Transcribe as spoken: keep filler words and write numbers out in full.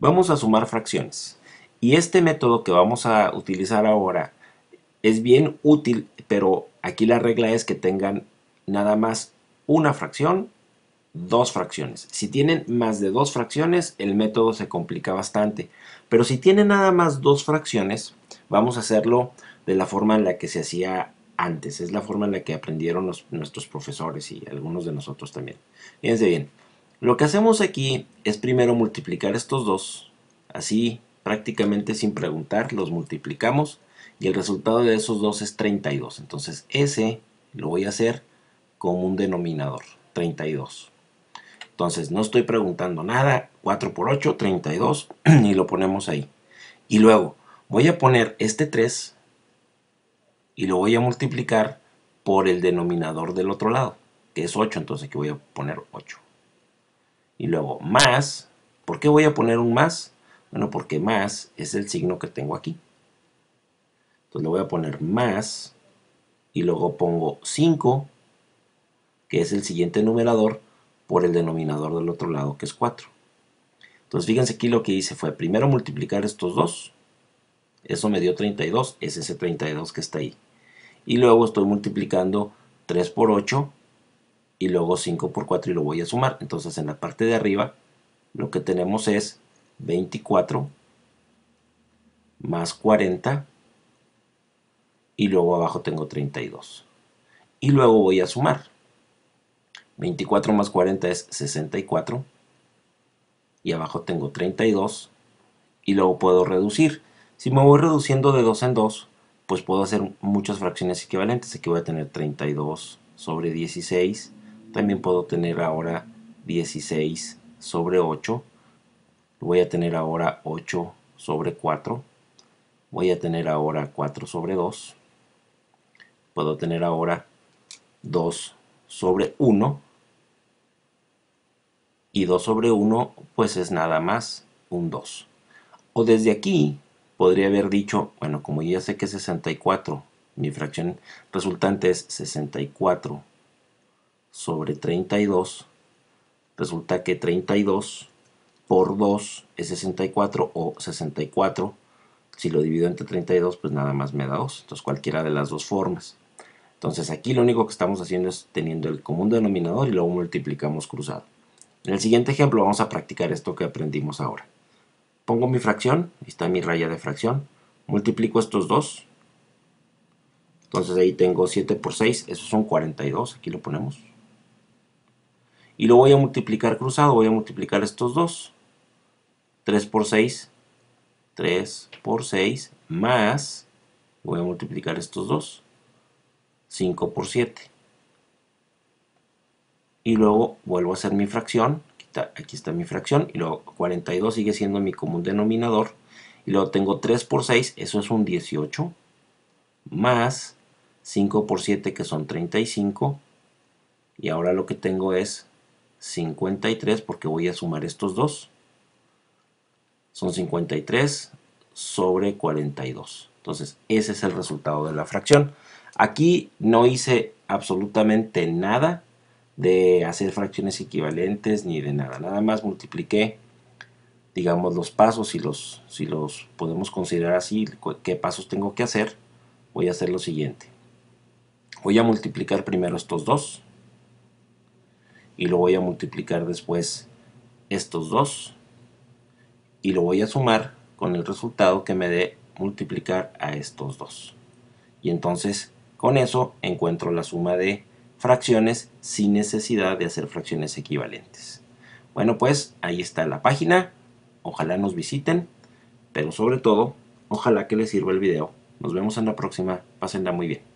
Vamos a sumar fracciones. Y este método que vamos a utilizar ahora es bien útil, pero aquí la regla es que tengan nada más una fracción, dos fracciones. Si tienen más de dos fracciones, el método se complica bastante. Pero si tienen nada más dos fracciones, vamos a hacerlo de la forma en la que se hacía antes. Es la forma en la que aprendieron los, nuestros profesores y algunos de nosotros también. Fíjense bien. Lo que hacemos aquí es primero multiplicar estos dos. Así, prácticamente sin preguntar, los multiplicamos. Y el resultado de esos dos es treinta y dos. Entonces, ese lo voy a hacer como un denominador. treinta y dos. Entonces, no estoy preguntando nada. cuatro por ocho, treinta y dos. Y lo ponemos ahí. Y luego, voy a poner este tres. Y lo voy a multiplicar por el denominador del otro lado, que es ocho. Entonces, aquí voy a poner ocho. Y luego, más. ¿Por qué voy a poner un más? Bueno, porque más es el signo que tengo aquí. Entonces, le voy a poner más. Y luego pongo cinco, que es el siguiente numerador, por el denominador del otro lado, que es cuatro. Entonces, fíjense aquí lo que hice fue primero multiplicar estos dos. Eso me dio treinta y dos, es ese treinta y dos que está ahí. Y luego estoy multiplicando tres por ocho y luego cinco por cuatro y lo voy a sumar. Entonces, en la parte de arriba, lo que tenemos es veinticuatro más cuarenta y luego abajo tengo treinta y dos. Y luego voy a sumar. veinticuatro más cuarenta es sesenta y cuatro y abajo tengo treinta y dos y luego puedo reducir. Si me voy reduciendo de dos en dos, pues puedo hacer muchas fracciones equivalentes. Aquí voy a tener treinta y dos sobre dieciséis. También puedo tener ahora dieciséis sobre ocho. Voy a tener ahora ocho sobre cuatro. Voy a tener ahora cuatro sobre dos. Puedo tener ahora dos sobre uno. Y dos sobre uno pues es nada más un dos. O desde aquí podría haber dicho, bueno, como ya sé que es sesenta y cuatro, mi fracción resultante es sesenta y cuatro sobre treinta y dos, resulta que treinta y dos por dos es sesenta y cuatro, o sesenta y cuatro, si lo divido entre treinta y dos, pues nada más me da dos. Entonces cualquiera de las dos formas. Entonces aquí lo único que estamos haciendo es teniendo el común denominador y luego multiplicamos cruzado. En el siguiente ejemplo vamos a practicar esto que aprendimos ahora. Pongo mi fracción, ahí está mi raya de fracción, multiplico estos dos, entonces ahí tengo siete por seis, esos son cuarenta y dos, aquí lo ponemos. Y lo voy a multiplicar cruzado, voy a multiplicar estos dos, tres por seis, tres por seis, más, voy a multiplicar estos dos, cinco por siete. Y luego vuelvo a hacer mi fracción, aquí está, aquí está mi fracción, y luego cuarenta y dos sigue siendo mi común denominador. Y luego tengo tres por seis, eso es un dieciocho, más cinco por siete, que son treinta y cinco. Y ahora lo que tengo es cincuenta y tres, porque voy a sumar estos dos. Son cincuenta y tres sobre cuarenta y dos. Entonces, ese es el resultado de la fracción. Aquí no hice absolutamente nada de hacer fracciones equivalentes ni de nada. Nada más multipliqué, digamos, los pasos, si los, si los podemos considerar así, qué pasos tengo que hacer. Voy a hacer lo siguiente. Voy a multiplicar primero estos dos y lo voy a multiplicar después estos dos y lo voy a sumar con el resultado que me dé multiplicar a estos dos. Y entonces con eso encuentro la suma de fracciones sin necesidad de hacer fracciones equivalentes. Bueno, pues ahí está la página. Ojalá nos visiten, pero sobre todo, ojalá que les sirva el video. Nos vemos en la próxima. Pásenla muy bien.